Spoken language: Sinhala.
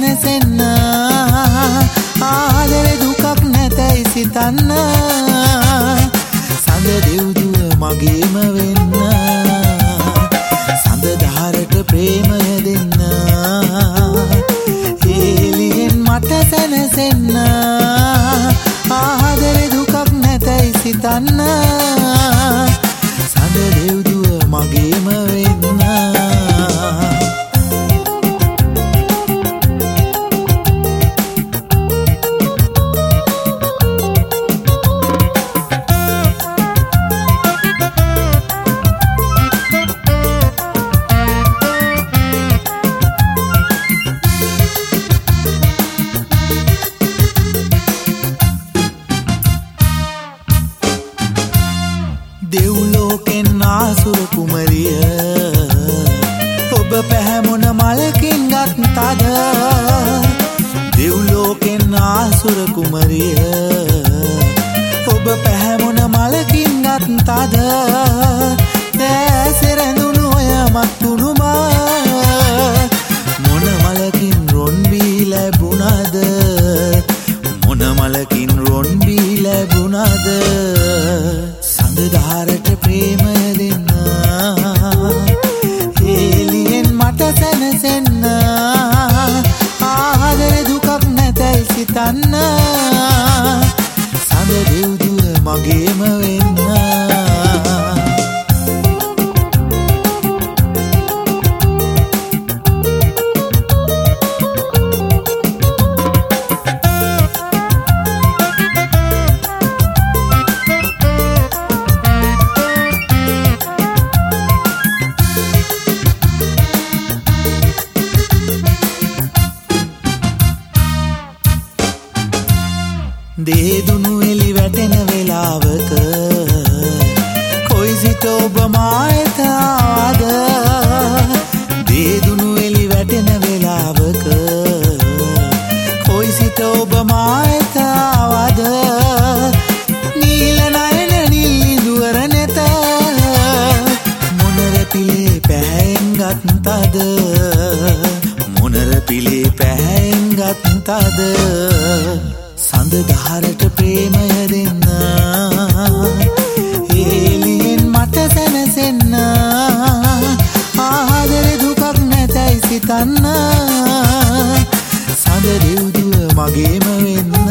සැනසෙන්න ආදරේ දුකක් නැතයි සිතන්න සඳ දෙව්දුව මගේම වෙන්න සඳ දහරට ප්‍රේමය දෙන්න එළියෙන් මට සැනසෙන්න ආදරේ දුකක් නැතයි සිතන්න සඳ දෙව්දුව මගේම වෙන්න දෙව්ලෝකෙන් ආසුර කුමරිය ඔබ පැහැමුණ මලකින් ගත්තද දෙව්ලෝකෙන් ආසුර කුමරිය ඔබ පැහැමුණ මලකින් ගත්තද දැසේ රැඳුණු ඔය මත්තුණු මොන මලකින් රොන් වී ලැබුණද මොන මලකින් රොන් වී ලැබුණද සඳ දහරට ප්‍රේමය දෙන්න එළියෙන් මට සැනසෙන්න ආදරේ දුකක් නැතයි සිතන්න සඳ දෙව්දුව මගේම වෙන්න දේදුණු එලි වැටෙන වෙලාවක කොයි සිට ඔබ මායත ආවද දේදුණු එලි වැටෙන වෙලාවක කොයි සිට ඔබ මායත ආවද නීල නයන නිල් ඉඳුවර නැත මොනර පිලේ පැහැයෙන් ගත්තද මොනර පිලේ පැහැයෙන් ගත්තද සඳ දහරට ප්‍රේමය දෙන්න එළියෙන් මට සැනසෙන්න ආදරේ දුකක් නැතයි සිතන්න සඳ දෙව්දුව මගේම වෙන්න